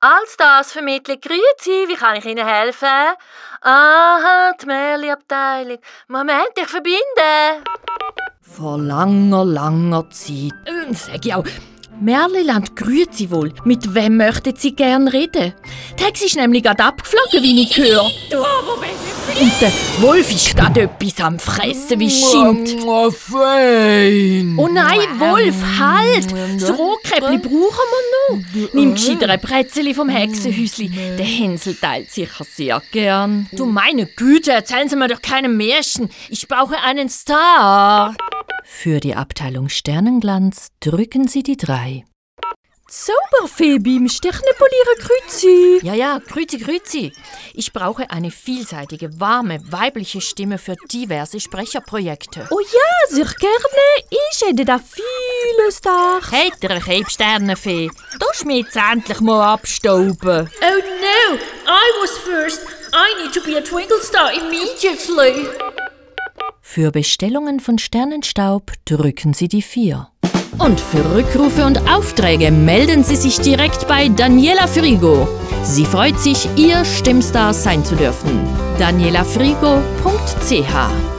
Allstars Vermittlung, grüezi, wie kann ich Ihnen helfen? Aha, die Märli-Abteilung. Moment, ich verbinde. Vor langer Zeit. Sag ich auch, Merliland, grüezi wohl. Mit wem möchten Sie gern reden? Der Hex ist nämlich gerade abgeflogen, wie ich höre. Und der Wolf ist gerade etwas am Fressen wie Schind. Fein. Oh nein, Wolf, halt! Das Rohkäppli brauchen wir noch. Nimm gescheiter ein Brezeli vom Hexenhäusli. Der Hänsel teilt sicher sehr gern. Du meine Güte, erzählen Sie mir doch keine Märchen. Ich brauche einen Star. Für die Abteilung Sternenglanz drücken Sie die 3. Zauberfee beim Sternenpolieren, grüezi. Ja, grüezi. Ich brauche eine vielseitige, warme, weibliche Stimme für diverse Sprecherprojekte. Oh ja, sehr gerne. Ich hätte da vieles da. Hätte eine Sternenfee. Da schmied's endlich mal abstauben. Oh no, I was first. I need to be a twinkle star immediately. Für Bestellungen von Sternenstaub drücken Sie die 4. Und für Rückrufe und Aufträge melden Sie sich direkt bei Daniela Frigo. Sie freut sich, Ihr Stimmstar sein zu dürfen. danielafrigo.ch